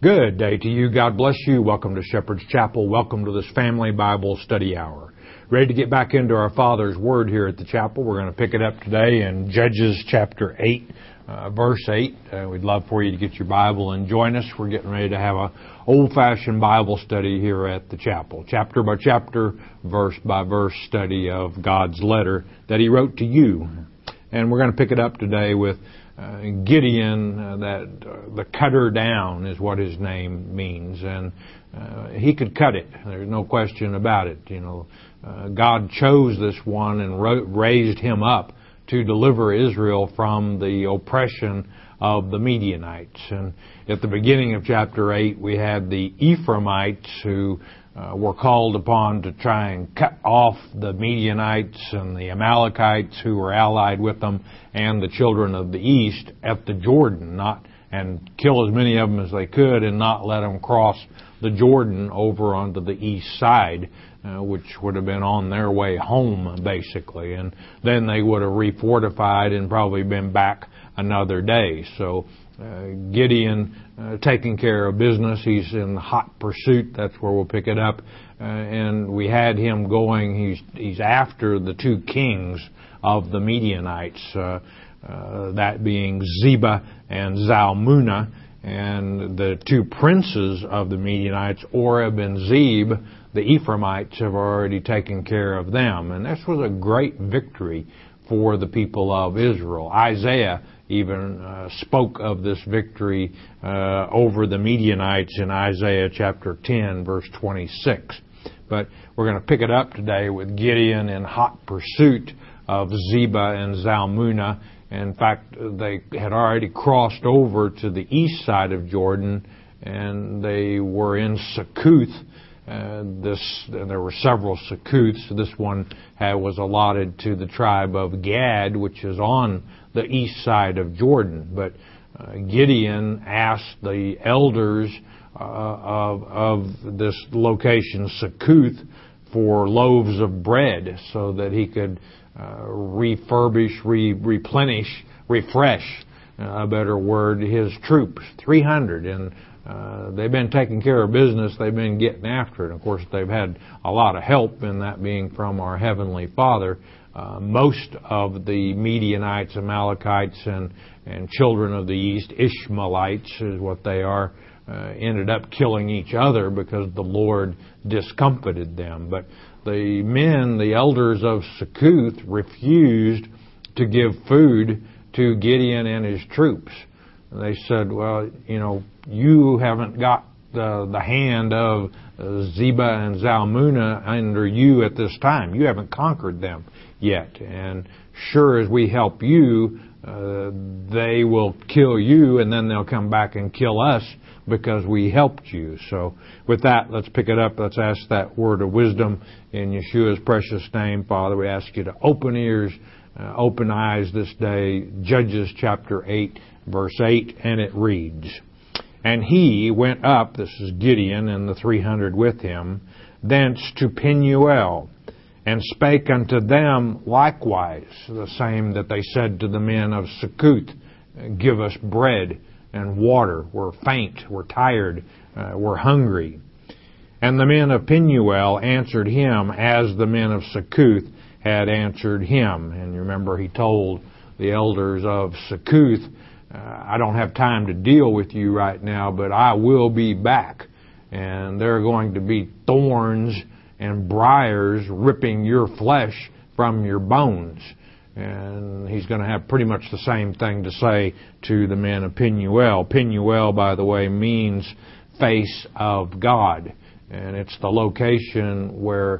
Good day to you. God bless you. Welcome to Shepherd's Chapel. Welcome to this family Bible study hour. Ready to get back into our Father's Word here at the chapel. We're going to pick it up today in Judges chapter 8, verse 8. We'd love for you to get your Bible and join us. We're getting ready to have an old-fashioned Bible study here at the chapel. Chapter by chapter, verse by verse study of God's letter that He wrote to you. And we're going to pick it up today with Gideon, the cutter down is what his name means, and he could cut it. There's no question about it. God chose this one and raised him up to deliver Israel from the oppression of the Midianites. And at the beginning of chapter 8, we had the Ephraimites who were called upon to try and cut off the Midianites and the Amalekites who were allied with them and the children of the east at the Jordan, and kill as many of them as they could and not let them cross the Jordan over onto the east side, which would have been on their way home, basically. And then they would have refortified and probably been back another day. So Gideon taking care of business. He's in hot pursuit. That's where we'll pick it up. And we had him going. He's after the two kings of the Midianites, that being Zebah and Zalmunna, and the two princes of the Midianites, Oreb and Zeb. The Ephraimites have already taken care of them. And this was a great victory for the people of Israel. Isaiah even spoke of this victory over the Midianites in Isaiah chapter 10, verse 26. But we're going to pick it up today with Gideon in hot pursuit of Zebah and Zalmunna. In fact, they had already crossed over to the east side of Jordan, and they were in Succoth. There were several Succoths. This one was allotted to the tribe of Gad, which is on the east side of Jordan. But Gideon asked the elders of this location, Succoth, for loaves of bread so that he could refresh, a better word, his troops, 300. And they've been taking care of business. They've been getting after it. Of course, they've had a lot of help, and that being from our Heavenly Father. Most of the Midianites, Amalekites, and children of the east, Ishmaelites is what they are, ended up killing each other because the Lord discomfited them. But the men, the elders of Succoth, refused to give food to Gideon and his troops. They said, well, you haven't got the hand of Zebah and Zalmunna under you at this time. You haven't conquered them yet. And sure as we help you, they will kill you, and then they'll come back and kill us because we helped you. So with that, let's pick it up. Let's ask that word of wisdom in Yeshua's precious name. Father, we ask you to open ears, open eyes this day. Judges chapter 8, verse 8, and it reads, And he went up, this is Gideon and the 300 with him, thence to Penuel, and spake unto them likewise, the same that they said to the men of Succoth, Give us bread and water. We're faint, we're tired, we're hungry. And the men of Penuel answered him as the men of Succoth had answered him. And you remember he told the elders of Succoth, I don't have time to deal with you right now, but I will be back. And there are going to be thorns and briars ripping your flesh from your bones. And he's going to have pretty much the same thing to say to the men of Penuel. Penuel, by the way, means face of God. And it's the location where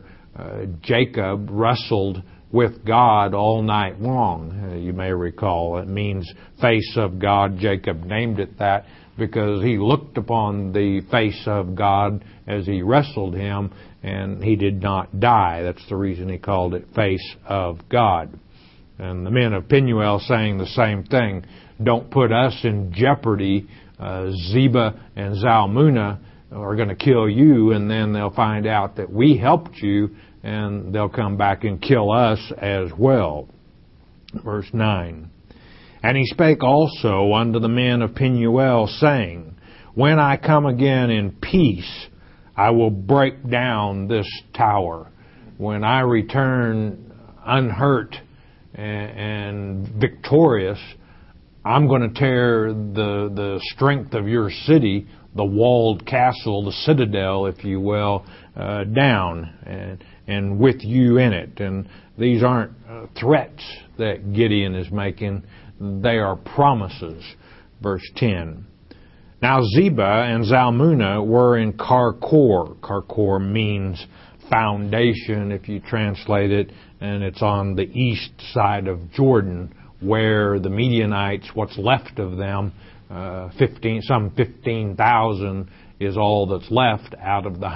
Jacob wrestled with God all night long. You may recall it means face of God. Jacob named it that because he looked upon the face of God as he wrestled him, and he did not die. That's the reason he called it face of God. And the men of Penuel saying the same thing. Don't put us in jeopardy. Zebah and Zalmunna are going to kill you, and then they'll find out that we helped you, and they'll come back and kill us as well. Verse 9. And he spake also unto the men of Penuel, saying, When I come again in peace, I will break down this tower. When I return unhurt and victorious, I'm going to tear the strength of your city, the walled castle, the citadel, if you will, down, and with you in it. And these aren't threats that Gideon is making. They are promises. Verse 10. Now Zebah and Zalmunna were in Karkor. Karkor means foundation, if you translate it, and it's on the east side of Jordan, where the Midianites, what's left of them, some 15,000 is all that's left out of the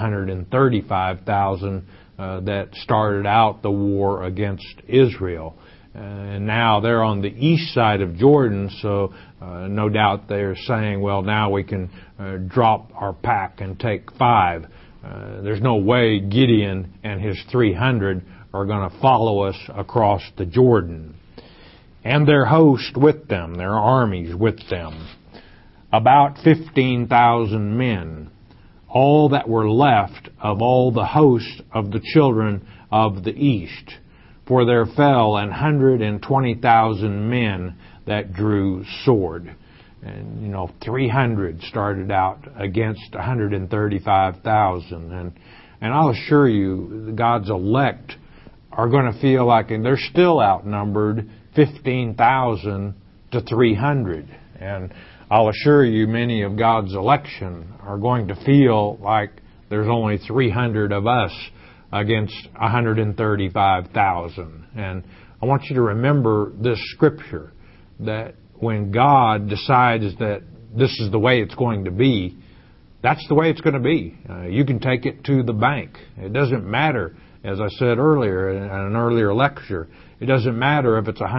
135,000 that started out the war against Israel. And now they're on the east side of Jordan, so no doubt they're saying, well, now we can drop our pack and take 5. There's no way Gideon and his 300 are going to follow us across the Jordan. And their host with them, their armies with them, about 15,000 men, all that were left of all the host of the children of the east. For there fell 120,000 men that drew sword. And, 300 started out against 135,000. And I'll assure you, God's elect are going to feel like they're still outnumbered 15,000 to 300. And I'll assure you, many of God's election are going to feel like there's only 300 of us against 135,000. And I want you to remember this scripture, that when God decides that this is the way it's going to be, that's the way it's going to be. You can take it to the bank. It doesn't matter, as I said earlier in an earlier lecture, it doesn't matter if it's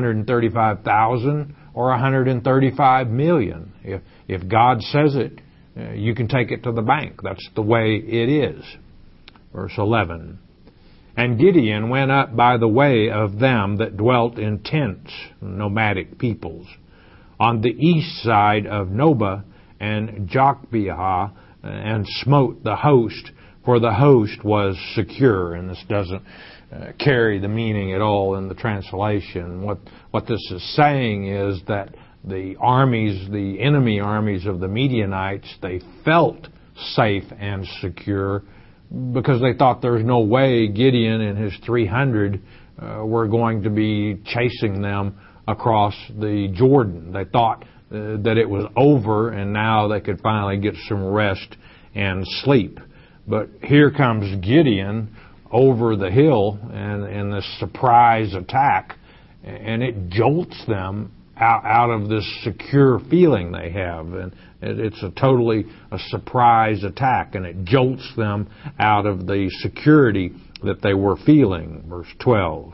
135,000 or 135 million. If God says it, you can take it to the bank. That's the way it is. Verse 11. And Gideon went up by the way of them that dwelt in tents, nomadic peoples, on the east side of Nobah and Jokbeah, and smote the host, for the host was secure. And this doesn't carry the meaning at all in the translation. What this is saying is that the armies, the enemy armies of the Midianites, they felt safe and secure because they thought there was no way Gideon and his 300 were going to be chasing them across the Jordan. They thought that it was over and now they could finally get some rest and sleep. But here comes Gideon over the hill and this surprise attack, and it jolts them out of this secure feeling they have. And it's a surprise attack, and it jolts them out of the security that they were feeling. Verse 12.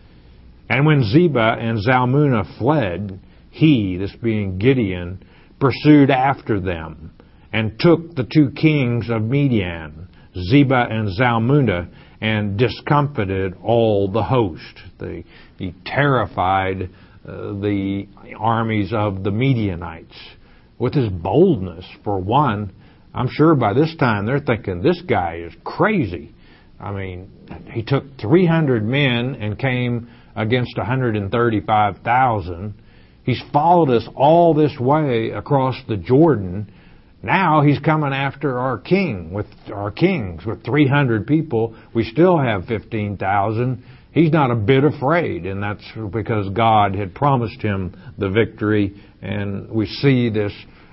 And when Zebah and Zalmunna fled, he, this being Gideon, pursued after them, and took the 2 kings of Midian, Zebah and Zalmunna, and discomfited all the host. He terrified the armies of the Midianites with his boldness. For one, I'm sure by this time they're thinking, this guy is crazy. I mean, he took 300 men and came against 135,000. He's followed us all this way across the Jordan. Now he's coming after our kings with 300 people. We still have 15,000. He's not a bit afraid, and that's because God had promised him the victory. And we see this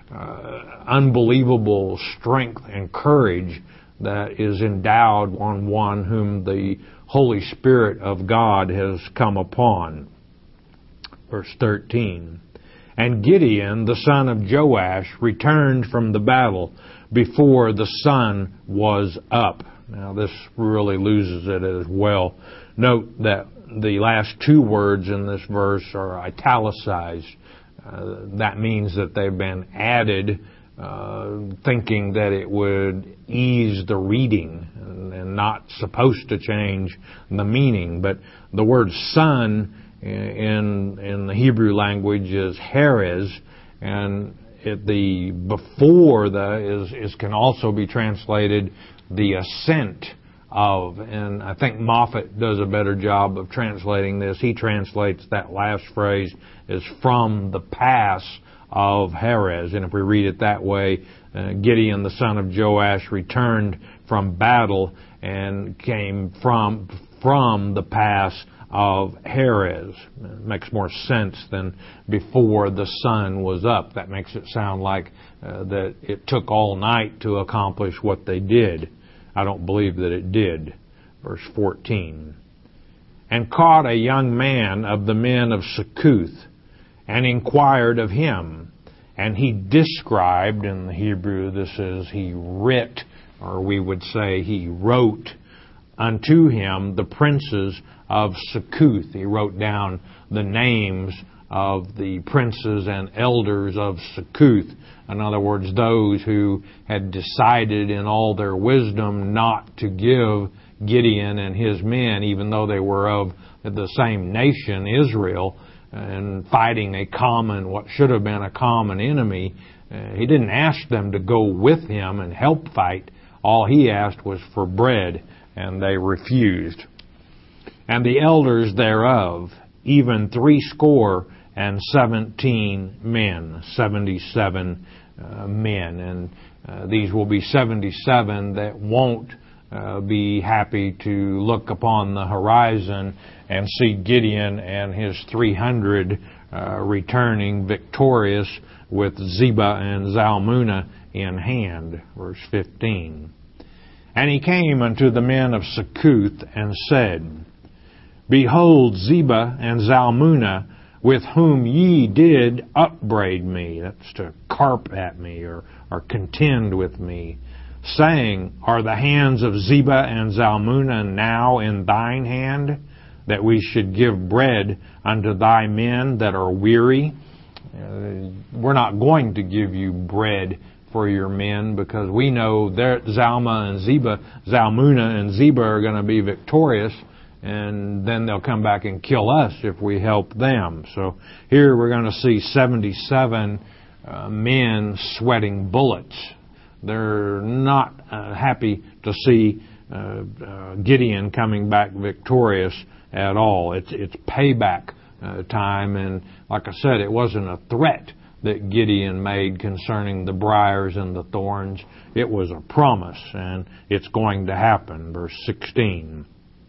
unbelievable strength and courage that is endowed on one whom the Holy Spirit of God has come upon. Verse 13. And Gideon, the son of Joash, returned from the battle before the sun was up. Now this really loses it as well. Note that the last 2 words in this verse are italicized. That means that they've been added, thinking that it would ease the reading and not supposed to change the meaning. But the word sun in the Hebrew language is Herez, and the before the can also be translated the ascent of, and I think Moffat does a better job of translating this. He translates that last phrase as from the pass of Heres, and if we read it that way, Gideon the son of Joash returned from battle and came from the pass of Heres. It makes more sense than before the sun was up. That makes it sound like that it took all night to accomplish what they did. I don't believe that it did. Verse 14. And caught a young man of the men of Succoth, and inquired of him. And he described, in the Hebrew this is he writ, or we would say he wrote unto him the princes of Succoth. He wrote down the names of the princes and elders of Succoth. In other words, those who had decided in all their wisdom not to give Gideon and his men, even though they were of the same nation, Israel, and fighting what should have been a common enemy. He didn't ask them to go with him and help fight. All he asked was for bread, and they refused. And the elders thereof, even 70 men, 77 men. And these will be 77 that won't be happy to look upon the horizon and see Gideon and his 300 returning victorious with Zebah and Zalmunna in hand. Verse 15. And he came unto the men of Succoth and said, Behold Zebah and Zalmunna, with whom ye did upbraid me. That's to carp at me or contend with me, saying, Are the hands of Zebah and Zalmunna now in thine hand, that we should give bread unto thy men that are weary? We're not going to give you bread for your men, because we know that Zalmunna and Zebah are going to be victorious, and then they'll come back and kill us if we help them. So here we're going to see 77 men sweating bullets. They're not happy to see Gideon coming back victorious at all. It's payback time, and like I said, it wasn't a threat that Gideon made concerning the briars and the thorns. It was a promise, and it's going to happen. Verse 16.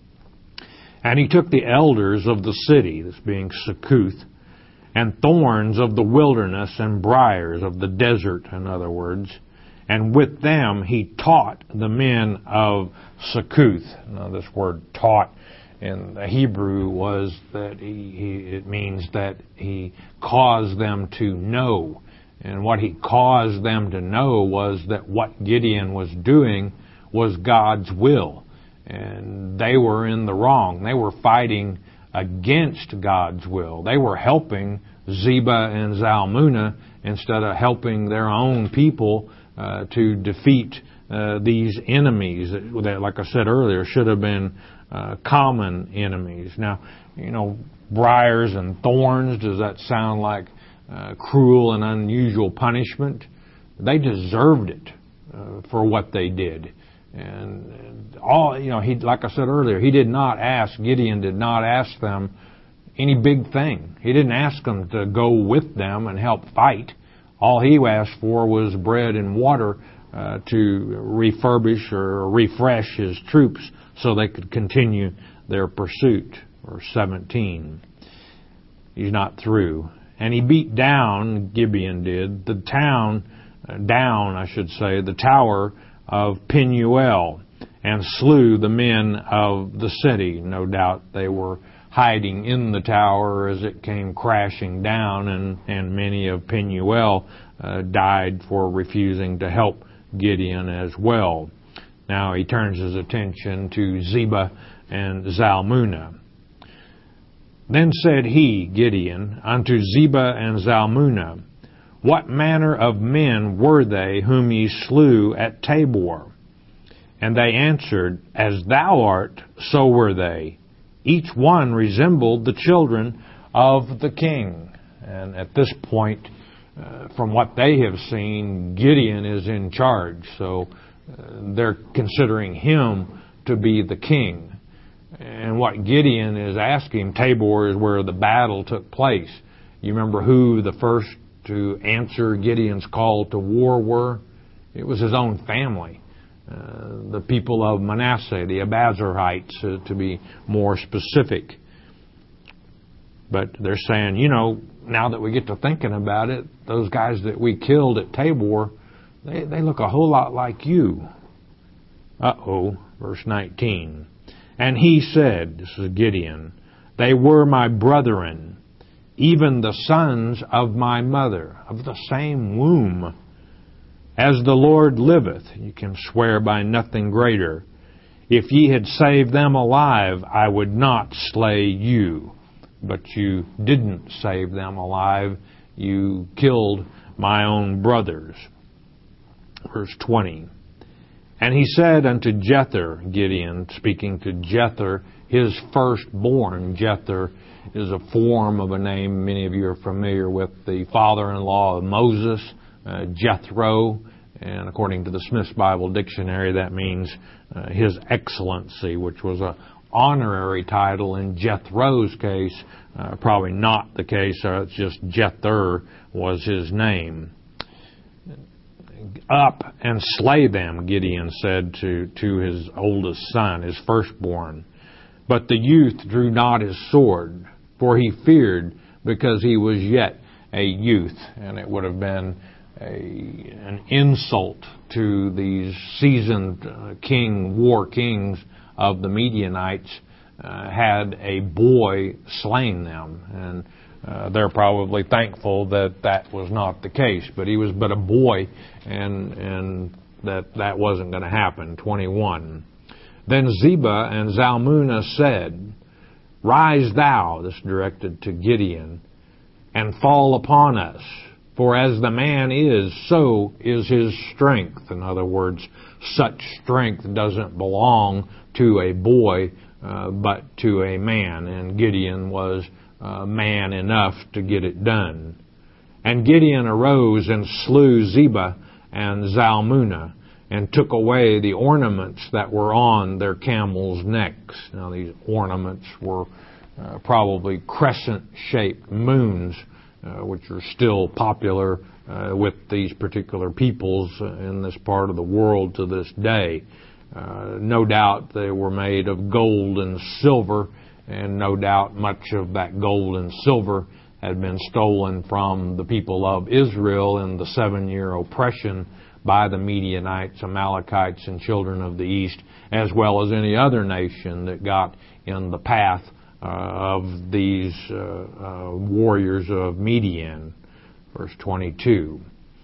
And he took the elders of the city, this being Succoth, and thorns of the wilderness and briars of the desert, in other words, and with them he taught the men of Succoth. Now this word taught in the Hebrew was that it means that he caused them to know. And what he caused them to know was that what Gideon was doing was God's will. And they were in the wrong. They were fighting against God's will. They were helping Zebah and Zalmunna instead of helping their own people to defeat these enemies that, like I said earlier, should have been common enemies. Now, briars and thorns, does that sound like cruel and unusual punishment? They deserved it for what they did. And all, like I said earlier, Gideon did not ask them any big thing. He didn't ask them to go with them and help fight. All he asked for was bread and water to refurbish or refresh his troops so they could continue their pursuit. Verse 17. He's not through. And he beat down, Gibeon did, the tower of Penuel, and slew the men of the city. No doubt they were hiding in the tower as it came crashing down, and many of Penuel died for refusing to help Gideon as well. Now he turns his attention to Zebah and Zalmunna. Then said he, Gideon, unto Zebah and Zalmunna, What manner of men were they whom ye slew at Tabor? And they answered, As thou art, so were they. Each one resembled the children of the king. And at this point, from what they have seen, Gideon is in charge. So they're considering him to be the king. And what Gideon is asking, Tabor is where the battle took place. You remember who the first to answer Gideon's call to war were? It was his own family. The people of Manasseh, the Abiezrites, to be more specific. But they're saying, now that we get to thinking about it, those guys that we killed at Tabor, they look a whole lot like you. Verse 19. And he said, this is Gideon, they were my brethren, even the sons of my mother, of the same womb. As the Lord liveth, you can swear by nothing greater. If ye had saved them alive, I would not slay you. But you didn't save them alive. You killed my own brothers. Verse 20. And he said unto Jether, Gideon, speaking to Jether, his firstborn. Jether is a form of a name many of you are familiar with, the father-in-law of Moses, Jethro, and according to the Smith's Bible Dictionary, that means His Excellency, which was a honorary title. In Jethro's case, probably not the case. It's just Jether was his name. Up and slay them, Gideon said to his oldest son, his firstborn. But the youth drew not his sword, for he feared, because he was yet a youth. And it would have been an insult to these seasoned war kings of the Midianites had a boy slain them. And they're probably thankful that was not the case. But he was but a boy, and that wasn't going to happen. 21. Then Zebah and Zalmunna said, Rise thou, this directed to Gideon, and fall upon us. For as the man is, so is his strength. In other words, such strength doesn't belong to a boy, but to a man. And Gideon was man enough to get it done. And Gideon arose and slew Zebah and Zalmunna, and took away the ornaments that were on their camels' necks. Now these ornaments were probably crescent-shaped moons, which are still popular with these particular peoples in this part of the world to this day. No doubt they were made of gold and silver, and no doubt much of that gold and silver had been stolen from the people of Israel in the 7-year oppression by the Midianites, Amalekites, and children of the east, as well as any other nation that got in the path of these warriors of Midian. Verse 22.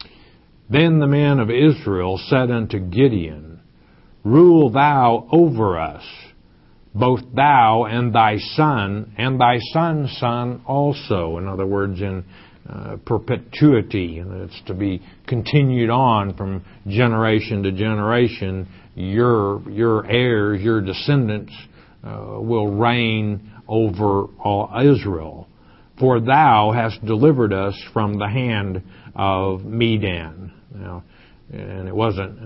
Then the men of Israel said unto Gideon, Rule thou over us, both thou and thy son, and thy son's son also. In other words, in perpetuity, and it's to be continued on from generation to generation. Your heirs, your descendants, will reign over all Israel. For thou hast delivered us from the hand of Midian. Now, and it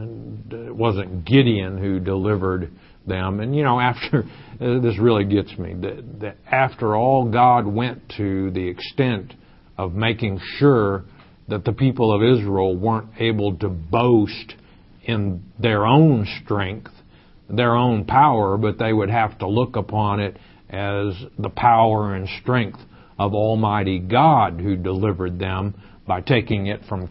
wasn't Gideon who delivered them. And after this really gets me, that after all God went to the extent of making sure that the people of Israel weren't able to boast in their own strength, their own power, but they would have to look upon it as the power and strength of Almighty God who delivered them by taking it from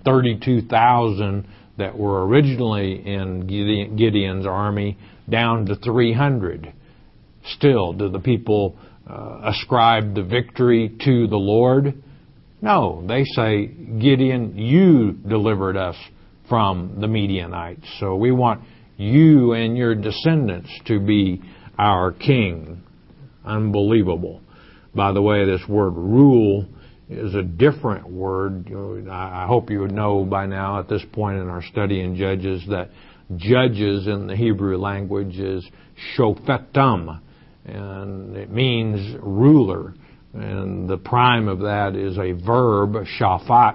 32,000 that were originally in Gideon's army down to 300. Still, do the people ascribe the victory to the Lord? No, they say, Gideon, you delivered us from the Midianites, so we want you and your descendants to be our king. Unbelievable. By the way, this word rule is a different word. I hope you would know by now at this point in our study in Judges that judges in the Hebrew language is shofetim, and it means ruler. And the prime of that is a verb, shafat,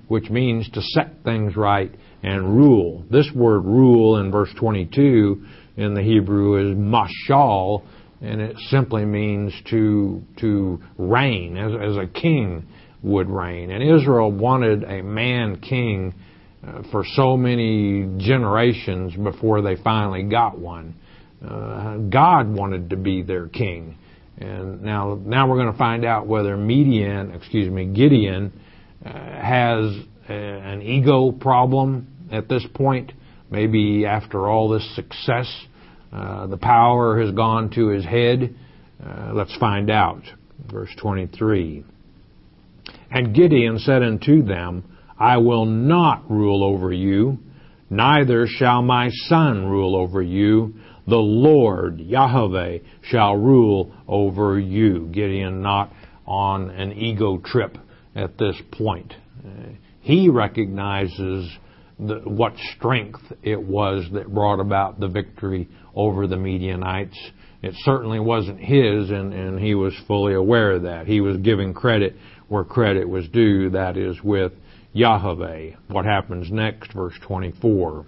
which means to set things right and rule. This word rule in verse 22 in the Hebrew is mashal, and it simply means to reign, as a king would reign. And Israel wanted a man king for so many generations before they finally got one. God wanted to be their king. And now we're going to find out whether Gideon has an ego problem at this point. Maybe after all this success, the power has gone to his head. Let's find out. Verse 23. And Gideon said unto them, I will not rule over you, neither shall my son rule over you. The Lord, Yahweh, shall rule over you. Gideon not on an ego trip at this point. He recognizes what strength it was that brought about the victory over the Midianites. It certainly wasn't his, and he was fully aware of that. He was giving credit where credit was due, that is with Yahweh. What happens next? Verse 24.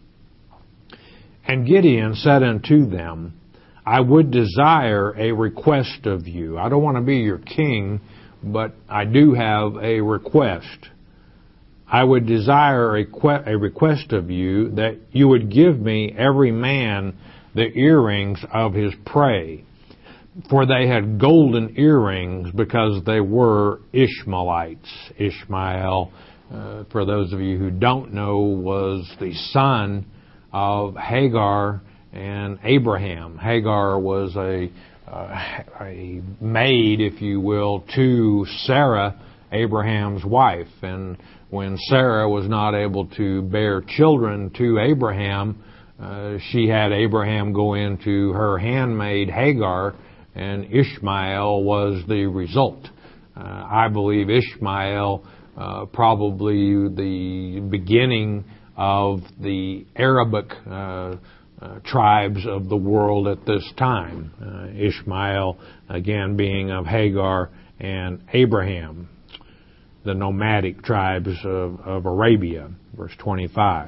And Gideon said unto them, I would desire a request of you. I don't want to be your king, but I do have a request. I would desire a request of you, that you would give me every man the earrings of his prey. For they had golden earrings, because they were Ishmaelites. Ishmael, for those of you who don't know, was the son of Hagar and Abraham. Hagar was a maid, if you will, to Sarah, Abraham's wife. And when Sarah was not able to bear children to Abraham, she had Abraham go into her handmaid Hagar, and Ishmael was the result. I believe Ishmael probably the beginning of the Arabic tribes of the world at this time. Ishmael, again, being of Hagar and Abraham, the nomadic tribes of Arabia. Verse 25.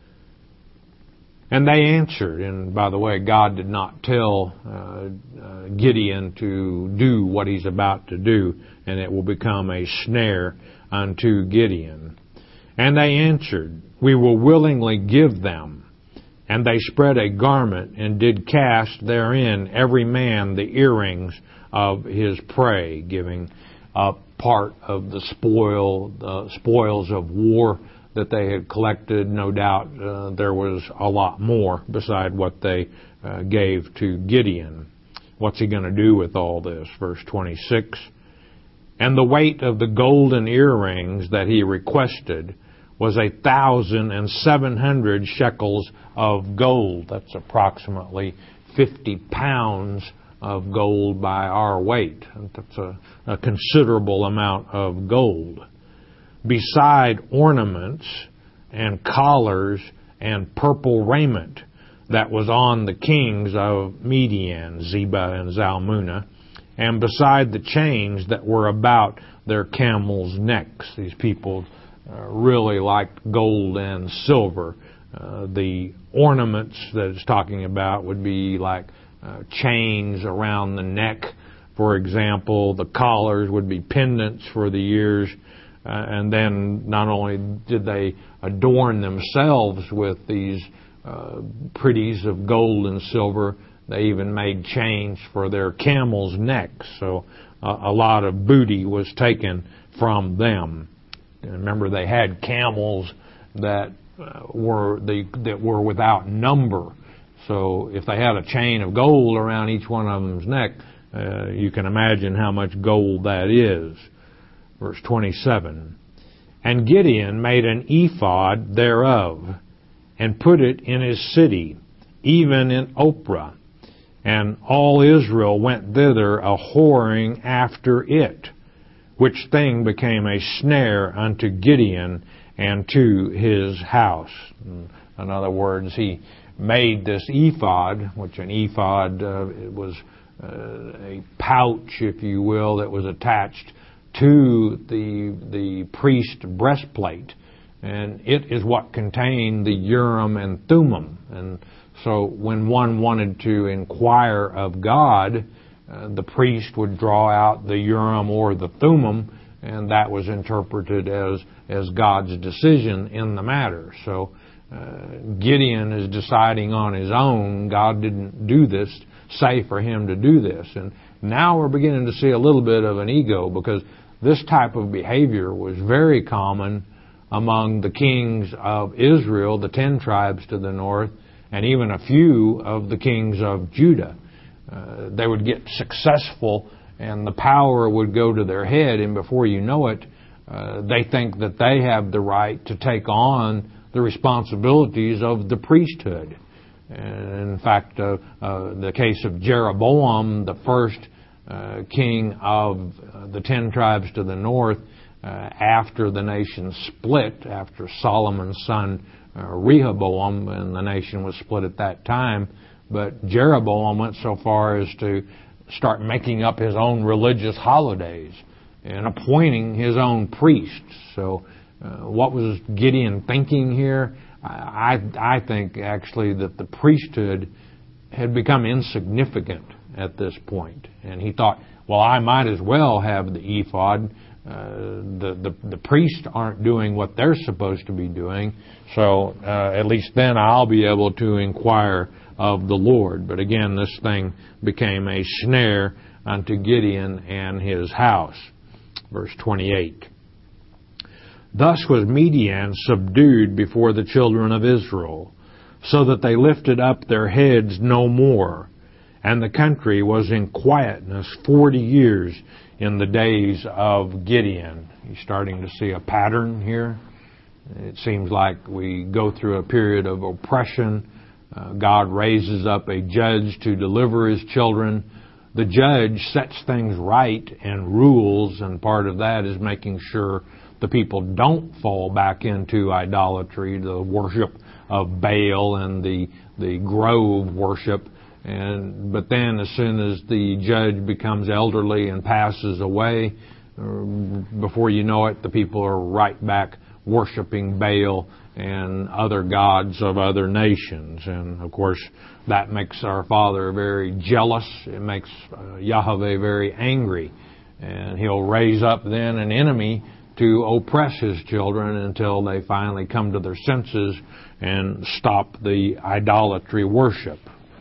And they answered, and by the way, God did not tell Gideon to do what he's about to do, and it will become a snare unto Gideon. And they answered, we will willingly give them. And they spread a garment, and did cast therein every man the earrings of his prey, giving up part of the spoils of war that they had collected. No doubt there was a lot more beside what they gave to Gideon. What's he going to do with all this? Verse 26. And the weight of the golden earrings that he requested was 1,700 shekels of gold. That's approximately 50 pounds of gold by our weight. That's a considerable amount of gold. Beside ornaments and collars and purple raiment that was on the kings of Midian, Zebah and Zalmunna, and beside the chains that were about their camels' necks. These people really liked gold and silver. The ornaments that it's talking about would be like chains around the neck, for example. The collars would be pendants for the ears. And then not only did they adorn themselves with these pretties of gold and silver, they even made chains for their camels' necks. So a lot of booty was taken from them. And remember, they had camels that were without number. So if they had a chain of gold around each one of them's neck, you can imagine how much gold that is. Verse 27. And Gideon made an ephod thereof, and put it in his city, even in Ophrah. And all Israel went thither a-whoring after it, which thing became a snare unto Gideon and to his house. In other words, he made this ephod, which an ephod it was a pouch, if you will, that was attached to the priest breastplate, and it is what contained the Urim and Thummim. And so when one wanted to inquire of God, the priest would draw out the Urim or the Thummim, and that was interpreted as God's decision in the matter. So Gideon is deciding on his own. God didn't do this, say for him to do this. And now we're beginning to see a little bit of an ego, because this type of behavior was very common among the kings of Israel, the 10 tribes to the north, and even a few of the kings of Judah. They would get successful and the power would go to their head, and before you know it, they think that they have the right to take on the responsibilities of the priesthood. And in fact, the case of Jeroboam, the first king of the 10 tribes to the north, after the nation split, after Solomon's son Rehoboam, and the nation was split at that time, but Jeroboam went so far as to start making up his own religious holidays and appointing his own priests. So what was Gideon thinking here? I think actually that the priesthood had become insignificant at this point. And he thought, well, I might as well have the ephod. The priests aren't doing what they're supposed to be doing, so at least then I'll be able to inquire of the Lord. But again, this thing became a snare unto Gideon and his house. Verse 28. Thus was Midian subdued before the children of Israel, so that they lifted up their heads no more. And the country was in quietness 40 years in the days of Gideon. You're starting to see a pattern here. It seems like we go through a period of oppression. God raises up a judge to deliver his children. The judge sets things right and rules, and part of that is making sure the people don't fall back into idolatry, the worship of Baal and the grove worship. But then as soon as the judge becomes elderly and passes away, before you know it, the people are right back worshiping Baal and other gods of other nations. And of course, that makes our Father very jealous. It makes Yahweh very angry. And he'll raise up then an enemy to oppress his children until they finally come to their senses and stop the idolatry worship.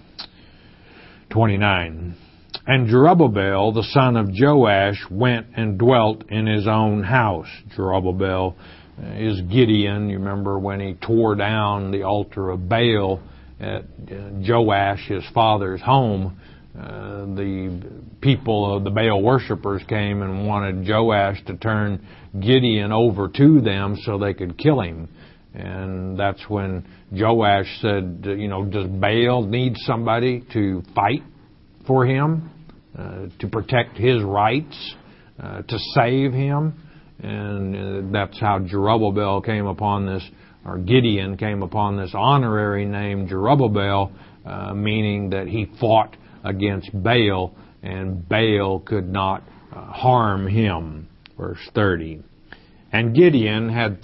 29. And Jerubbaal, the son of Joash, went and dwelt in his own house. Jerubbaal is Gideon. You remember when he tore down the altar of Baal at Joash, his father's home, the people of the Baal worshippers came and wanted Joash to turn Gideon over to them so they could kill him. And that's when Joash said, does Baal need somebody to fight for him, to protect his rights, to save him? And that's how Jerubbaal came upon this, or Gideon came upon this honorary name, Jerubbaal, meaning that he fought against Baal, and Baal could not harm him. Verse 30. And Gideon had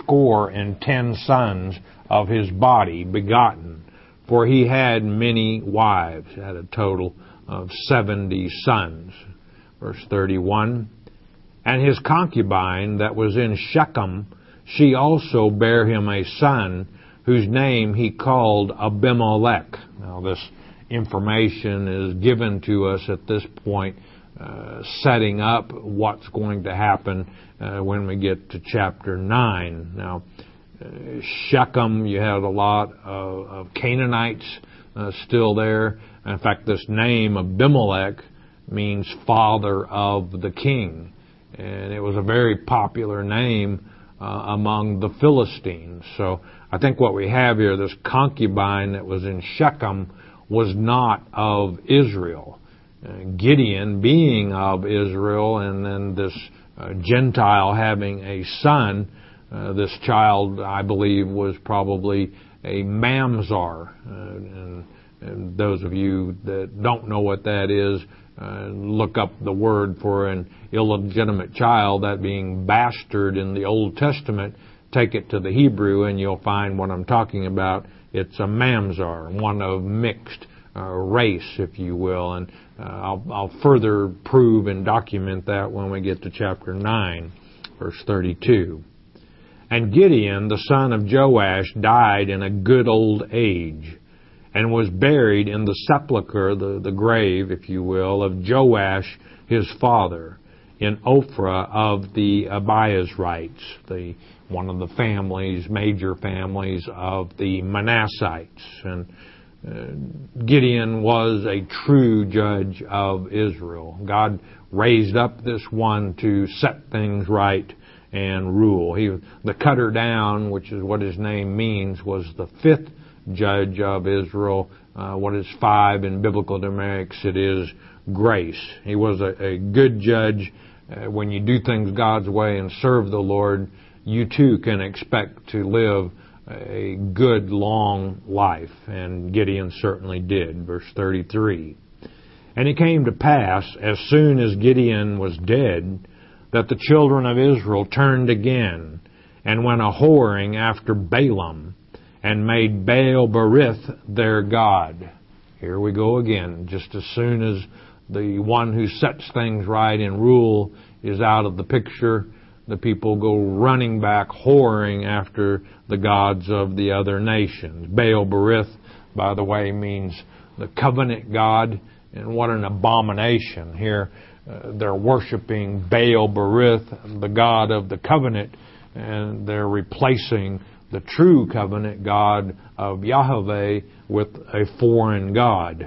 70 sons of his body begotten, for he had many wives. He had a total of 70 sons. Verse 31. And his concubine that was in Shechem, she also bare him a son, whose name he called Abimelech. Now this information is given to us at this point, setting up what's going to happen when we get to chapter 9. Now, Shechem, you had a lot of Canaanites still there. In fact, this name Abimelech means father of the king. And it was a very popular name among the Philistines. So I think what we have here, this concubine that was in Shechem, was not of Israel. Gideon being of Israel, and then this Gentile having a son, this child, I believe, was probably a Mamzar. And And those of you that don't know what that is, look up the word for an illegitimate child, that being bastard in the Old Testament. Take it to the Hebrew and you'll find what I'm talking about. It's a mamzer, one of mixed race, if you will. And I'll further prove and document that when we get to chapter 9, verse 32. And Gideon, the son of Joash, died in a good old age, and was buried in the sepulchre, the grave, if you will, of Joash his father, in Ophrah of the Abiezrites, one of the families, major families of the Manassites. And Gideon was a true judge of Israel. God raised up this one to set things right and rule. The cutter down, which is what his name means, was the fifth judge of Israel. What is 5 in biblical Aramaics? It is grace. He was a good judge. When you do things God's way and serve the Lord, you too can expect to live a good, long life. And Gideon certainly did. Verse 33. And it came to pass, as soon as Gideon was dead, that the children of Israel turned again, and went a-whoring after Balaam, and made Baal-berith their god. Here we go again. Just as soon as the one who sets things right and rule is out of the picture, the people go running back, whoring after the gods of the other nations. Baal-berith, by the way, means the covenant god, and what an abomination. Here they're worshiping Baal-berith, the god of the covenant, and they're replacing the true covenant God of Yahweh with a foreign god.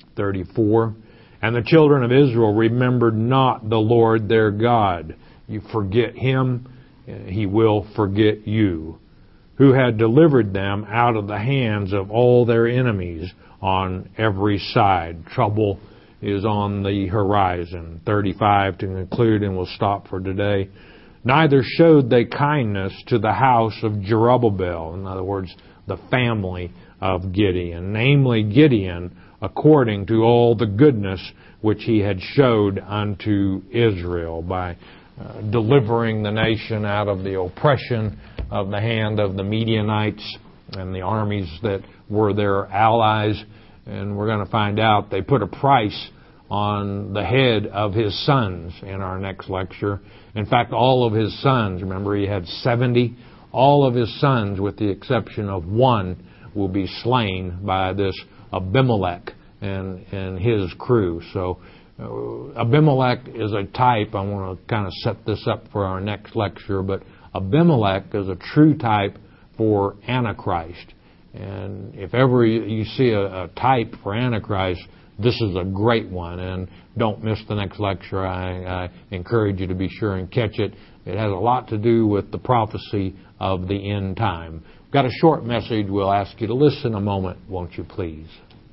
34. And the children of Israel remembered not the Lord their God. You forget Him, He will forget you, who had delivered them out of the hands of all their enemies on every side. Trouble is on the horizon. 35 to conclude, and we'll stop for today. Neither showed they kindness to the house of Jerubbaal, in other words, the family of Gideon, namely Gideon, according to all the goodness which he had showed unto Israel by delivering the nation out of the oppression of the hand of the Midianites and the armies that were their allies. And we're going to find out they put a price on the head of his sons in our next lecture. In fact, all of his sons, remember he had 70, all of his sons, with the exception of one, will be slain by this Abimelech and his crew. So Abimelech is a type. I want to kind of set this up for our next lecture, but Abimelech is a true type for Antichrist. And if ever you see a type for Antichrist, this is a great one, and don't miss the next lecture. I encourage you to be sure and catch it. It has a lot to do with the prophecy of the end time. We've got a short message. We'll ask you to listen a moment, won't you please?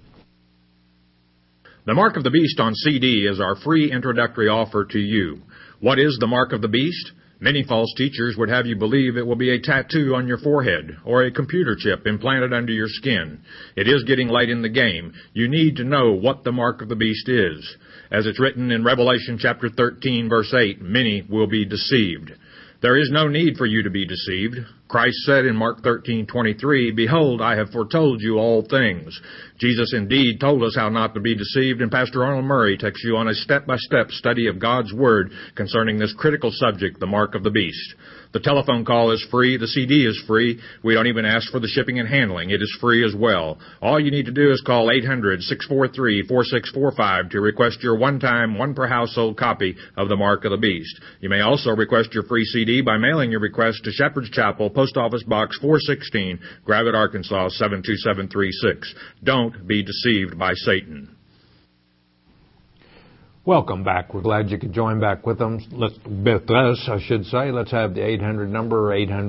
The Mark of the Beast on CD is our free introductory offer to you. What is the Mark of the Beast? Many false teachers would have you believe it will be a tattoo on your forehead or a computer chip implanted under your skin. It is getting late in the game. You need to know what the Mark of the Beast is. As it's written in Revelation chapter 13, verse 8, many will be deceived. There is no need for you to be deceived. Christ said in Mark 13:23, "Behold, I have foretold you all things." Jesus indeed told us how not to be deceived, and Pastor Arnold Murray takes you on a step-by-step study of God's Word concerning this critical subject, the Mark of the Beast. The telephone call is free. The CD is free. We don't even ask for the shipping and handling. It is free as well. All you need to do is call 800-643-4645 to request your one-time, one-per-household copy of the Mark of the Beast. You may also request your free CD by mailing your request to Shepherd's Chapel, Post Office Box 416, Gravette, Arkansas 72736. Don't be deceived by Satan. Welcome back. We're glad you could join back with us. Let's have the 800 number,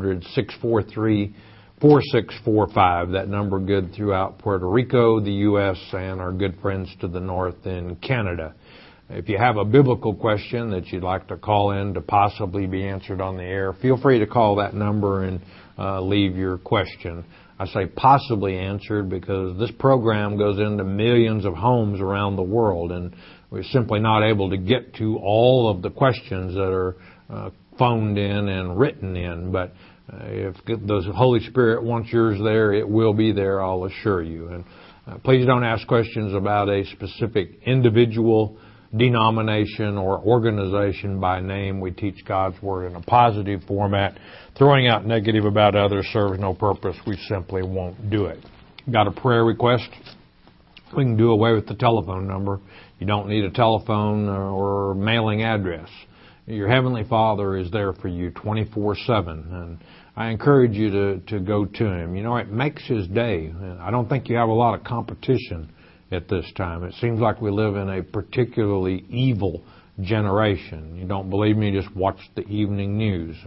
800-643-4645. That number good throughout Puerto Rico, the U.S., and our good friends to the north in Canada. If you have a biblical question that you'd like to call in to possibly be answered on the air, feel free to call that number and leave your question. I say possibly answered because this program goes into millions of homes around the world, and we're simply not able to get to all of the questions that are phoned in and written in. But if the Holy Spirit wants yours there, it will be there, I'll assure you. And please don't ask questions about a specific individual, denomination, or organization by name. We teach God's Word in a positive format. Throwing out negative about others serves no purpose. We simply won't do it. Got a prayer request? We can do away with the telephone number. You don't need a telephone or mailing address. Your Heavenly Father is there for you 24/7, and I encourage you to go to Him. You know, it makes His day. I don't think you have a lot of competition at this time. It seems like we live in a particularly evil generation. You don't believe me? Just watch the evening news.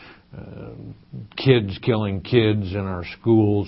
Kids killing kids in our schools.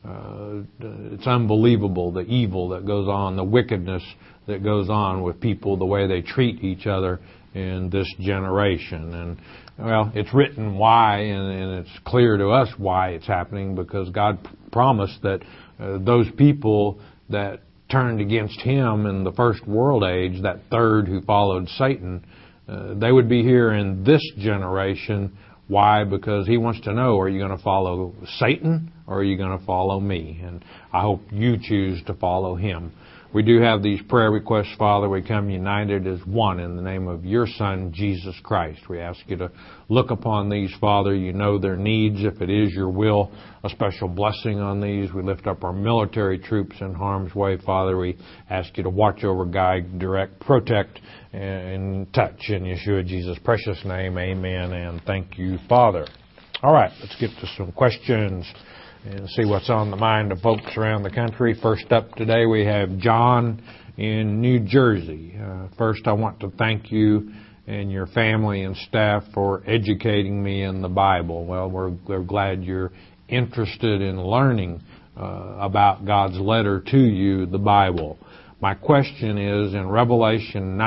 It's unbelievable, the evil that goes on, the wickedness that goes on with people, the way they treat each other in this generation. And, well, it's written why, and it's clear to us why it's happening, because God promised that those people that turned against Him in the first world age, that third who followed Satan, they would be here in this generation. Why? Because He wants to know, are you going to follow Satan or are you going to follow me? And I hope you choose to follow Him. We do have these prayer requests, Father. We come united as one in the name of Your Son, Jesus Christ. We ask You to look upon these, Father. You know their needs. If it is Your will, a special blessing on these. We lift up our military troops in harm's way, Father. We ask You to watch over, guide, direct, protect, and touch. In Yeshua Jesus' precious name, amen, and thank You, Father. All right, let's get to some questions and see what's on the mind of folks around the country. First up today, we have John in New Jersey. First, I want to thank you and your family and staff for educating me in the Bible. Well, we're glad you're interested in learning about God's letter to you, the Bible. My question is, in Revelation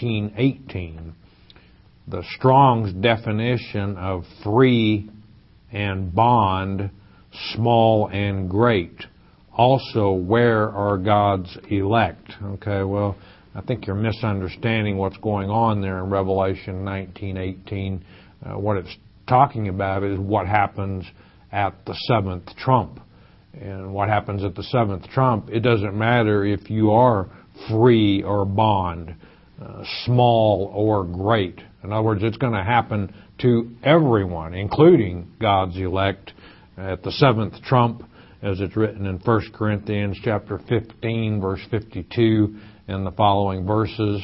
19:18, the Strong's definition of free and bond, small and great. Also, where are God's elect? Okay, well, I think you're misunderstanding what's going on there in Revelation 19:18. What it's talking about is what happens at the seventh trump. And what happens at the seventh trump, it doesn't matter if you are free or bond, small or great. In other words, it's going to happen to everyone, including God's elect, at the seventh trump, as it's written in 1 Corinthians chapter 15, verse 52, and the following verses,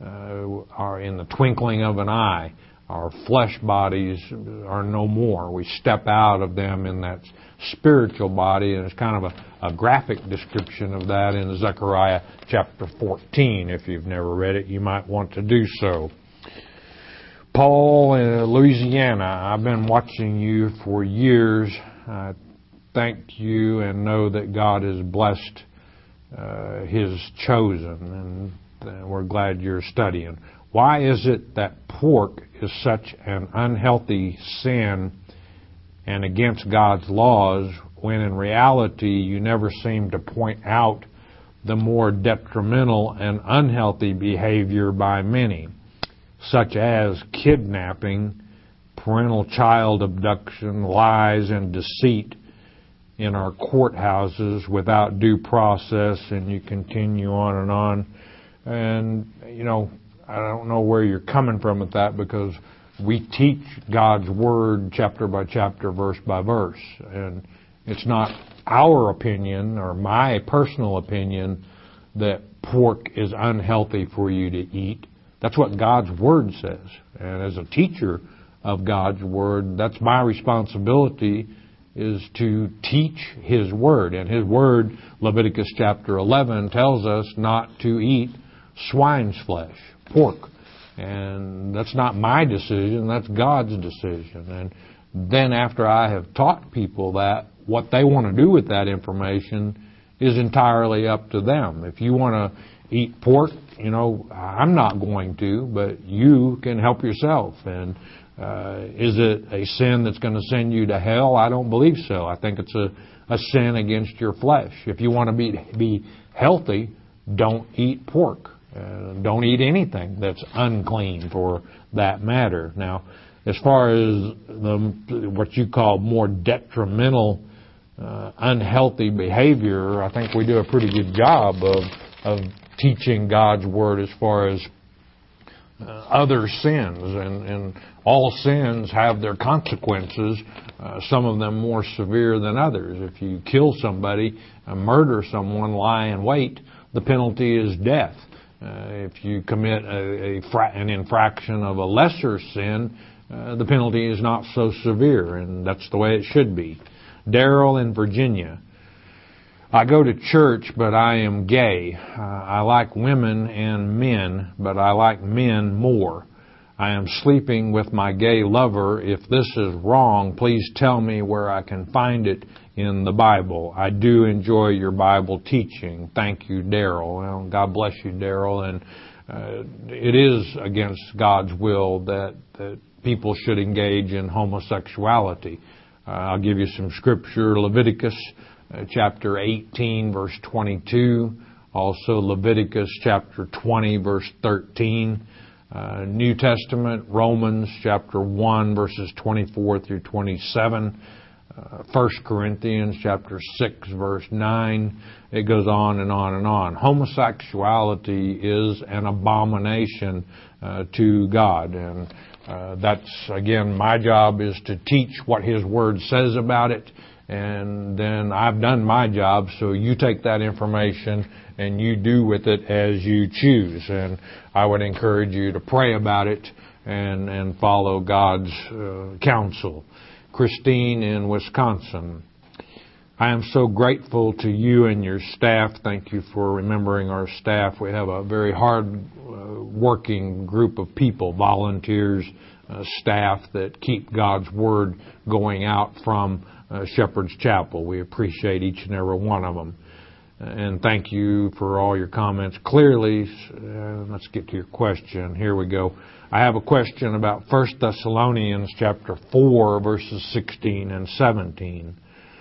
are in the twinkling of an eye. Our flesh bodies are no more. We step out of them in that spiritual body, and it's kind of a graphic description of that in Zechariah chapter 14. If you've never read it, you might want to do so. Paul in Louisiana, I've been watching you for years. I thank you and know that God has blessed His chosen, and we're glad you're studying. Why is it that pork is such an unhealthy sin and against God's laws, when in reality you never seem to point out the more detrimental and unhealthy behavior by many, such as kidnapping, parental child abduction, lies, and deceit in our courthouses without due process, and you continue on and on. And, you know, I don't know where you're coming from with that, because we teach God's Word chapter by chapter, verse by verse. And it's not our opinion or my personal opinion that pork is unhealthy for you to eat. That's what God's Word says. And as a teacher of God's Word, that's my responsibility, is to teach His Word. And His Word, Leviticus chapter 11, tells us not to eat swine's flesh, pork. And that's not my decision, that's God's decision. And then after I have taught people that, what they want to do with that information is entirely up to them. If you want to eat pork, you know, I'm not going to, but you can help yourself. And Is it a sin that's going to send you to hell? I don't believe so. I think it's a sin against your flesh. If you want to be healthy, don't eat pork. Don't eat anything that's unclean for that matter. Now, as far as what you call more detrimental, unhealthy behavior, I think we do a pretty good job of teaching God's Word as far as other sins, and all sins have their consequences, some of them more severe than others. If you kill somebody, murder someone, lie in wait, the penalty is death. If you commit an infraction of a lesser sin, the penalty is not so severe, and that's the way it should be. Daryl in Virginia. I go to church, but I am gay. I like women and men, but I like men more. I am sleeping with my gay lover. If this is wrong, please tell me where I can find it in the Bible. I do enjoy your Bible teaching. Thank you, Daryl. Well, God bless you, Daryl. And it is against God's will that people should engage in homosexuality. I'll give you some scripture. Leviticus chapter 18, verse 22. Also Leviticus chapter 20, verse 13. New Testament, Romans chapter 1, verses 24 through 27. 1 Corinthians chapter 6, verse 9. It goes on and on and on. Homosexuality is an abomination to God. And that's, again, my job is to teach what His Word says about it. And then I've done my job, so you take that information and you do with it as you choose. And I would encourage you to pray about it and follow God's counsel. Christine in Wisconsin. I am so grateful to you and your staff. Thank you for remembering our staff. We have a very hard working group of people, volunteers, staff that keep God's Word going out from Shepherd's Chapel. We appreciate each and every one of them. And thank you for all your comments. Clearly, let's get to your question. Here we go. I have a question about 1 Thessalonians chapter 4, verses 16 and 17.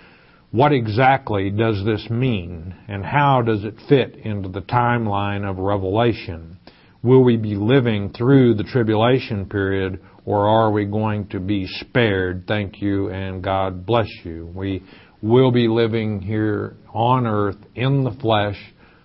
What exactly does this mean, and how does it fit into the timeline of Revelation? Will we be living through the tribulation period, or are we going to be spared? Thank you, and God bless you. We will be living here on earth in the flesh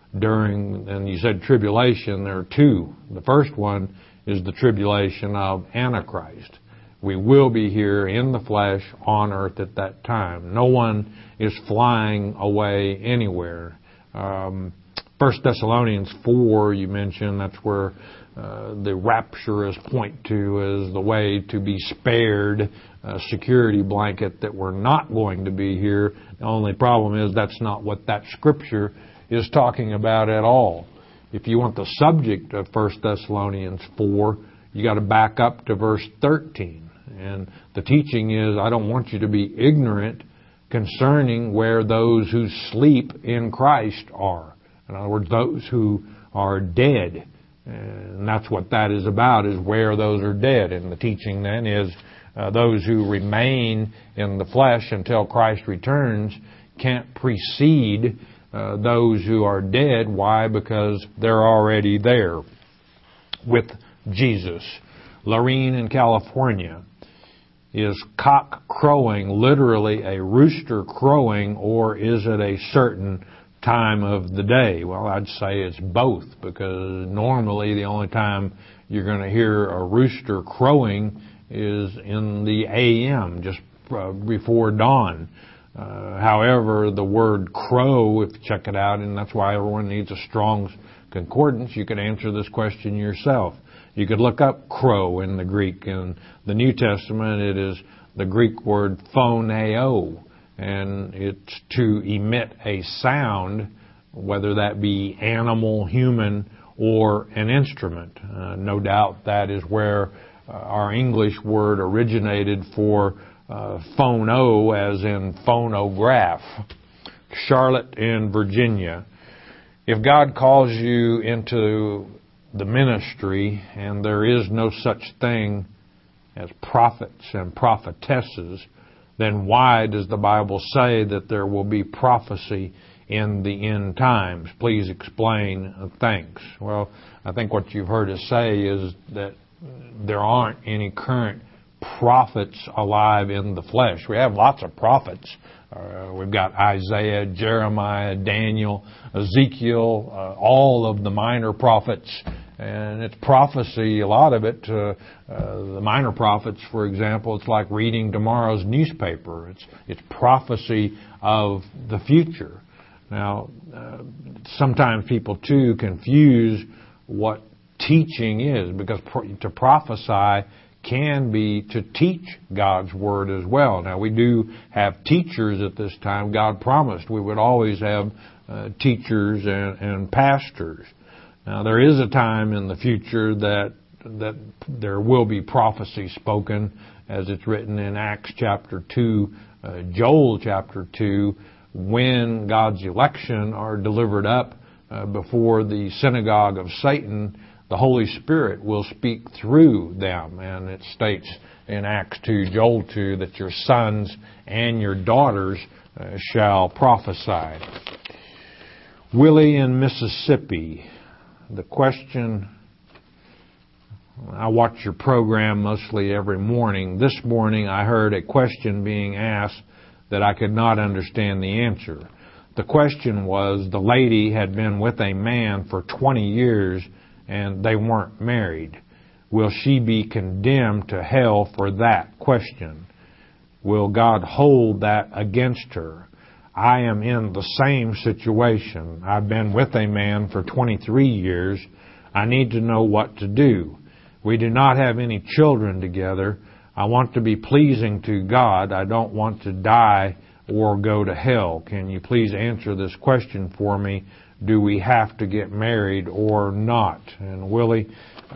during, and you said tribulation, there are two. The first one is the tribulation of Antichrist. We will be here in the flesh on earth at that time. No one is flying away anywhere. 1 Thessalonians 4, you mentioned, that's where the rapturous point to as the way to be spared, a security blanket that we're not going to be here. The only problem is that's not what that scripture is talking about at all. If you want the subject of 1 Thessalonians 4, you got to back up to verse 13. And the teaching is, I don't want you to be ignorant concerning where those who sleep in Christ are. In other words, those who are dead. And that's what that is about, is where those are dead. And the teaching then is those who remain in the flesh until Christ returns can't precede those who are dead. Why? Because they're already there with Jesus. Lorene in California. Is cock crowing literally a rooster crowing, or is it a certain time of the day? Well, I'd say it's both, because normally the only time you're going to hear a rooster crowing is in the a.m., just before dawn. However, the word crow, if you check it out, and that's why everyone needs a Strong's Concordance, you can answer this question yourself. You could look up crow in the Greek. In the New Testament, it is the Greek word phoneo, and it's to emit a sound, whether that be animal, human, or an instrument. No doubt that is where our English word originated for phono, as in phonograph. Charlotte in Virginia. If God calls you into the ministry and there is no such thing as prophets and prophetesses, then why does the Bible say that there will be prophecy in the end times? Please explain. Thanks. Well, I think what you've heard us say is that there aren't any current prophets alive in the flesh. We have lots of prophets. We've got Isaiah, Jeremiah, Daniel, Ezekiel, all of the minor prophets. And it's prophecy, a lot of it. The minor prophets, for example, it's like reading tomorrow's newspaper. It's prophecy of the future. Now, sometimes people, too, confuse what teaching is, because to prophesy can be to teach God's Word as well. Now, we do have teachers at this time. God promised we would always have teachers and pastors. Now, there is a time in the future that there will be prophecy spoken, as it's written in Acts chapter 2, Joel chapter 2, when God's election are delivered up before the synagogue of Satan. The Holy Spirit will speak through them. And it states in Acts 2, Joel 2, that your sons and your daughters shall prophesy. Willie in Mississippi. The question, I watch your program mostly every morning. This morning I heard a question being asked that I could not understand the answer. The question was, the lady had been with a man for 20 years and they weren't married. Will she be condemned to hell for that question? Will God hold that against her? I am in the same situation. I've been with a man for 23 years. I need to know what to do. We do not have any children together. I want to be pleasing to God. I don't want to die or go to hell. Can you please answer this question for me? Do we have to get married or not? And Willie,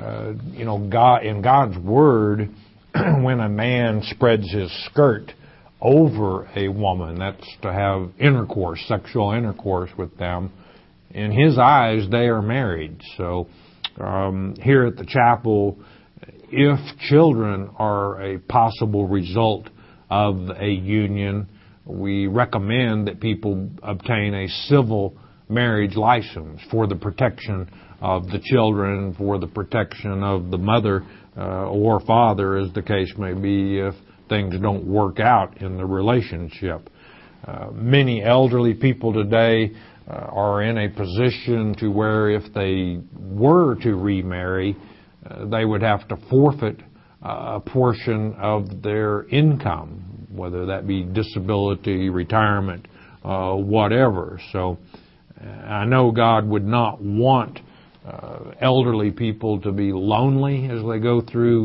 God, in God's Word, when a man spreads his skirt over a woman, that's to have intercourse, sexual intercourse with them, in his eyes they are married. So here at the chapel, if children are a possible result of a union, we recommend that people obtain a civil marriage license for the protection of the children, for the protection of the mother or father, as the case may be, if things don't work out in the relationship. Many elderly people today are in a position to where if they were to remarry, they would have to forfeit a portion of their income, whether that be disability, retirement, whatever. So I know God would not want elderly people to be lonely as they go through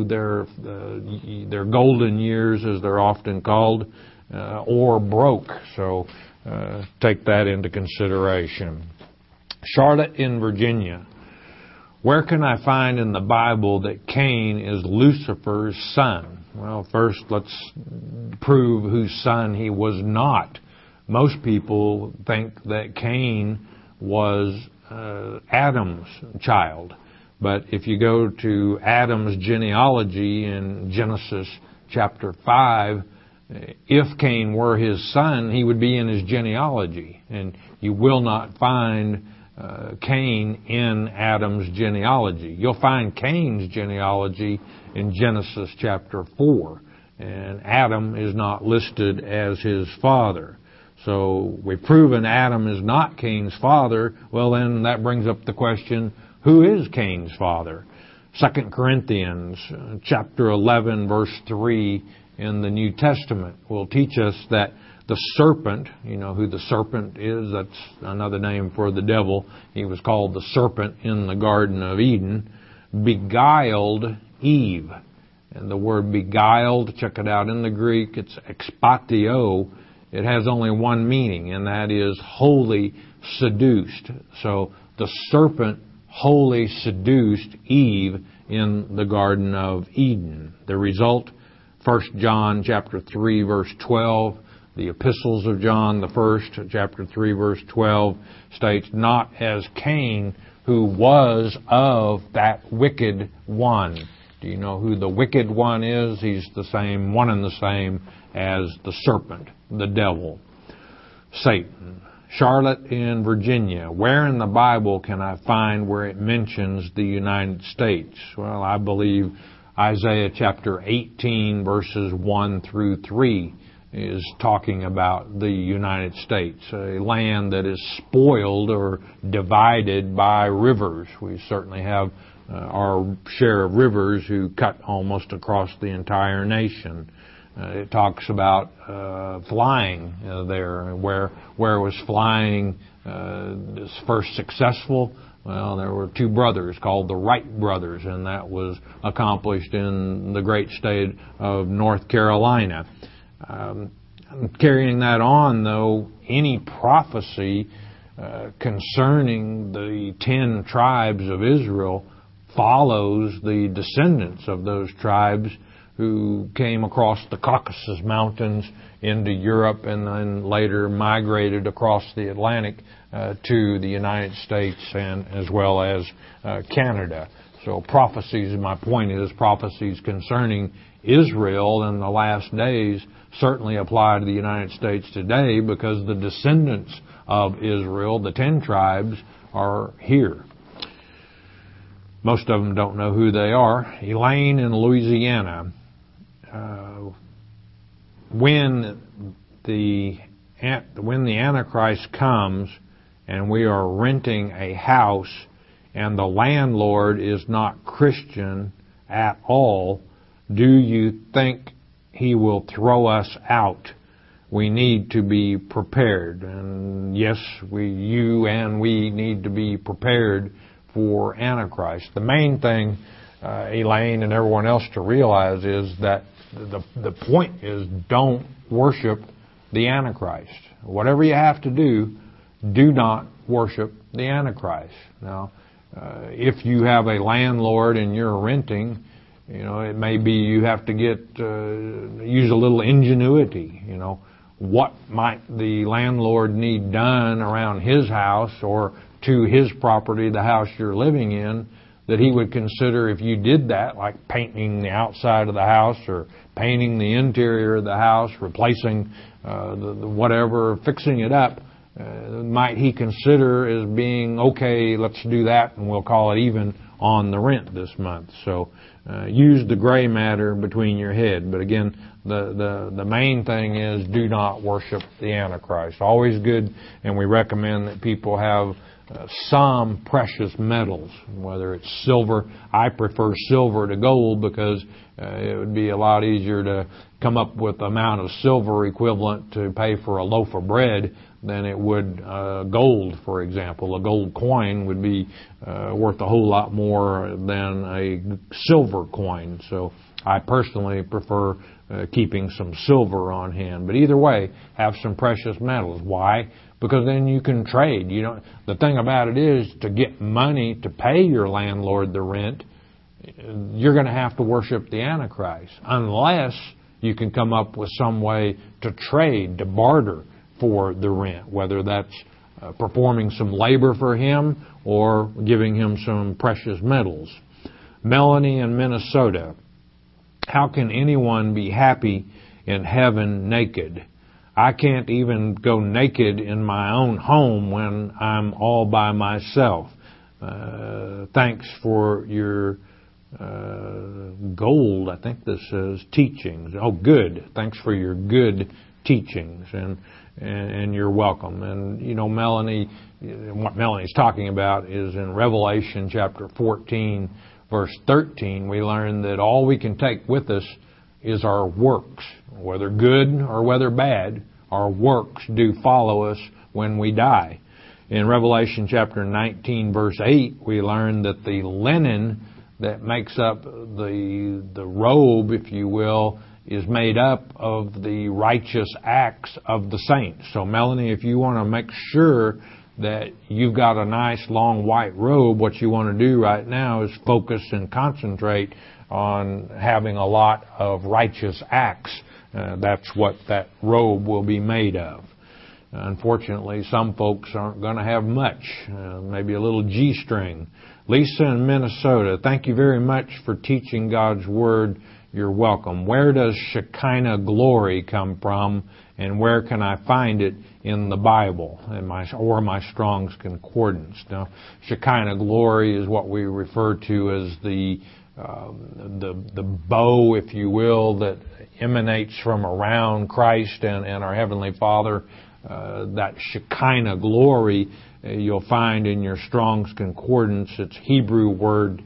their golden years, as they're often called, or broke. So take that into consideration. Charlotte in Virginia. Where can I find in the Bible that Cain is Lucifer's son? Well, first let's prove whose son he was not. Most people think that Cain was Adam's child. But if you go to Adam's genealogy in Genesis chapter 5, if Cain were his son, he would be in his genealogy. And you will not find Cain in Adam's genealogy. You'll find Cain's genealogy in Genesis chapter 4. And Adam is not listed as his father. So we've proven Adam is not Cain's father. Well, then that brings up the question, who is Cain's father? 2 Corinthians chapter 11, verse 3 in the New Testament will teach us that the serpent, you know who the serpent is, that's another name for the devil. He was called the serpent in the Garden of Eden, beguiled Eve. And the word beguiled, check it out in the Greek, it's expatio. It has only one meaning, and that is wholly seduced. So the serpent wholly seduced Eve in the Garden of Eden. The result, 1 John chapter 3, verse 12, the epistles of John, the first, chapter 3, verse 12, states, not as Cain, who was of that wicked one. Do you know who the wicked one is? He's the same, one and the same as the serpent, the devil, Satan. Charlotte in Virginia, where in the Bible can I find where it mentions the United States? Well, I believe Isaiah chapter 18 verses 1 through 3 is talking about the United States, a land that is spoiled or divided by rivers. We certainly have our share of rivers who cut almost across the entire nation. It talks about flying there. Where was flying first successful? Well, there were two brothers called the Wright brothers, and that was accomplished in the great state of North Carolina. Carrying that on, though, any prophecy concerning the 10 tribes of Israel follows the descendants of those tribes who came across the Caucasus Mountains into Europe and then later migrated across the Atlantic to the United States and as well as Canada. So prophecies, my point is, prophecies concerning Israel in the last days certainly apply to the United States today because the descendants of Israel, the 10 tribes, are here. Most of them don't know who they are. Elaine in Louisiana. When the Antichrist comes and we are renting a house and the landlord is not Christian at all, do you think he will throw us out? We need to be prepared. And yes, you and we need to be prepared for Antichrist. The main thing, Elaine and everyone else to realize is that the point is don't worship the Antichrist. Whatever you have to do not worship the Antichrist. Now, if you have a landlord and you're renting, it may be you have to use a little ingenuity. What might the landlord need done around his house or to his property, the house you're living in, that he would consider if you did that, like painting the outside of the house or painting the interior of the house, replacing the whatever, fixing it up, might he consider as being, okay, let's do that and we'll call it even on the rent this month. So use the gray matter between your head. But again, the main thing is do not worship the Antichrist. Always good, and we recommend that people have some precious metals, whether it's silver. I prefer silver to gold because it would be a lot easier to come up with the amount of silver equivalent to pay for a loaf of bread than it would gold, for example. A gold coin would be worth a whole lot more than a silver coin. So I personally prefer keeping some silver on hand. But either way, have some precious metals. Why? Because then you can trade. The thing about it is, to get money to pay your landlord the rent, you're going to have to worship the Antichrist, unless you can come up with some way to trade, to barter for the rent, whether that's performing some labor for him or giving him some precious metals. Melanie in Minnesota. How can anyone be happy in heaven naked? I can't even go naked in my own home when I'm all by myself. Thanks for your gold, I think this says, teachings. Oh, good. Thanks for your good teachings, and you're welcome. And, Melanie, what Melanie's talking about is in Revelation chapter 14, verse 13, we learn that all we can take with us is our works. Whether good or whether bad, our works do follow us when we die. In Revelation chapter 19, verse 8, we learn that the linen that makes up the robe, if you will, is made up of the righteous acts of the saints. So, Melanie, if you want to make sure that you've got a nice long white robe, what you want to do right now is focus and concentrate on having a lot of righteous acts. That's what that robe will be made of. Unfortunately, some folks aren't going to have much, maybe a little G-string. Lisa in Minnesota, thank you very much for teaching God's Word. You're welcome. Where does Shekinah glory come from, and where can I find it in the Bible or my Strong's Concordance? Now, Shekinah glory is what we refer to as the bow, if you will, that emanates from around Christ and our Heavenly Father. That Shekinah glory you'll find in your Strong's Concordance. It's Hebrew word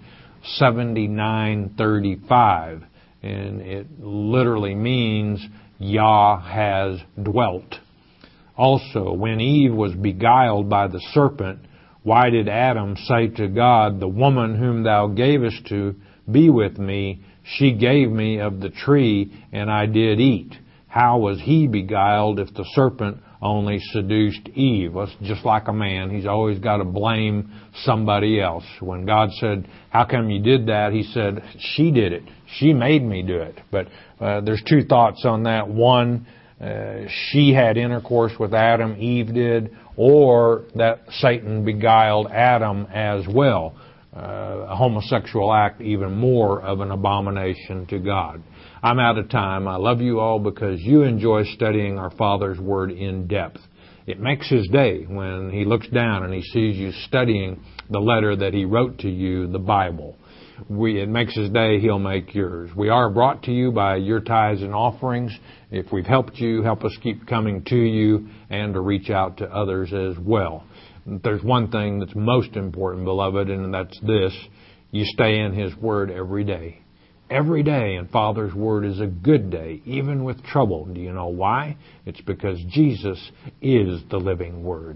7935, and it literally means Yah has dwelt. Also, when Eve was beguiled by the serpent, why did Adam say to God, "The woman whom thou gavest to be with me, she gave me of the tree, and I did eat"? How was he beguiled if the serpent only seduced Eve? Well, it's just like a man. He's always got to blame somebody else. When God said, "How come you did that?" He said, "She did it. She made me do it." But there's two thoughts on that. One, she had intercourse with Adam, Eve did, or that Satan beguiled Adam as well. A homosexual act, even more of an abomination to God. I'm out of time. I love you all because you enjoy studying our Father's Word in depth. It makes His day when He looks down and He sees you studying the letter that He wrote to you, the Bible. It makes His day, He'll make yours. We are brought to you by your tithes and offerings. If we've helped you, help us keep coming to you and to reach out to others as well. There's one thing that's most important, beloved, and that's this. You stay in His Word every day. Every day in Father's Word is a good day, even with trouble. Do you know why? It's because Jesus is the living Word.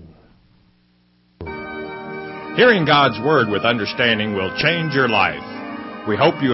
Hearing God's Word with understanding will change your life. We hope you